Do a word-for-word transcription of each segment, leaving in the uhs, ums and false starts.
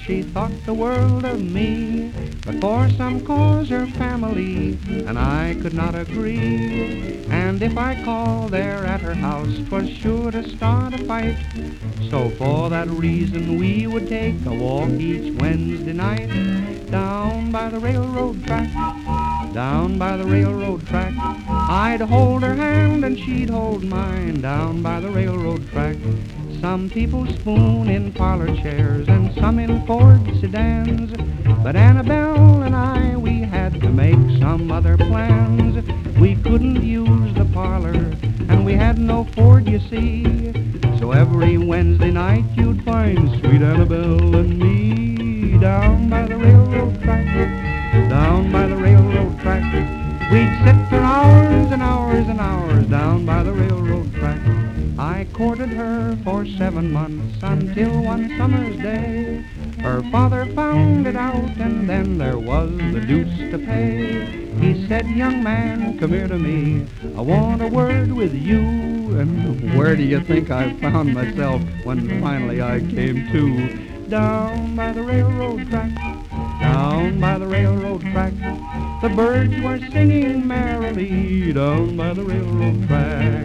she thought the world of me. But for some cause her family and I could not agree, and if I called there at her house 'twas sure to start a fight. So for that reason we would take a walk each Wednesday night, down by the railroad track, down by the railroad track. I'd hold her hand and she'd hold mine, down by the railroad track. Some people spoon in parlor chairs and some in Ford sedans, but Annabelle and I, we had to make some other plans. We couldn't use the parlor and we had no Ford, you see. So every Wednesday night you'd find sweet Annabelle and me, down by the railroad track, down by the railroad track. We'd sit for hours and hours and hours down by the railroad track. I courted her for seven months until one summer's day her father found it out, and then there was the deuce to pay. He said, "Young man, come here to me, I want a word with you." And where do you think I found myself when finally I came to? Down by the railroad track, down by the railroad track. The birds were singing merrily down by the railroad track.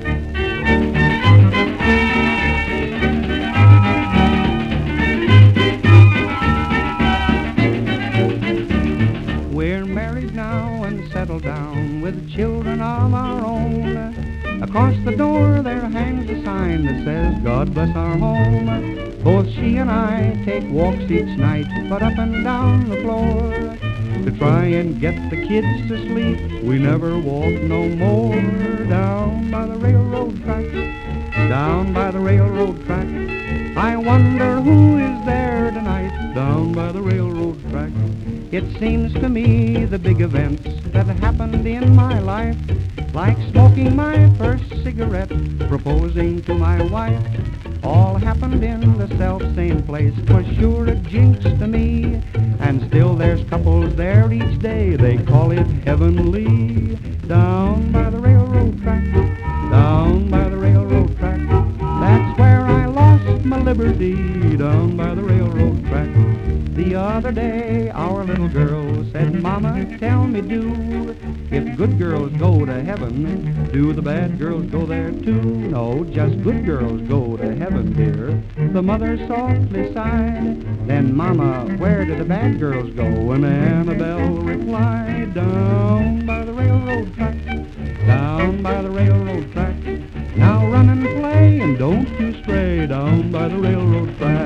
We're married now and settled down with children of our own. Across the door there hangs a sign that says, "God bless our home." Both she and I take walks each night, but up and down the floor, to try and get the kids to sleep. We never walk no more, down by the railroad track, down by the railroad track. I wonder who is there tonight, down by the railroad track. It seems to me the big events that happened in my life, like smoking my first cigarette, proposing to my wife, all happened in the self-same place. 'Twas sure a jinx to me, and still there's couples there each day, they call it heavenly, down by the railroad track, down by the railroad track. That's where I lost my liberty, down by the railroad track. The other day our little girl said, "Mama, tell me, do, if good girls go to heaven, do the bad girls go there too?" "No, just good girls go to heaven, dear," the mother softly sighed. "Then, Mama, where do the bad girls go?" And Annabelle replied, "Down by the railroad track, down by the railroad track. Now run and play and don't you stray, down by the railroad track."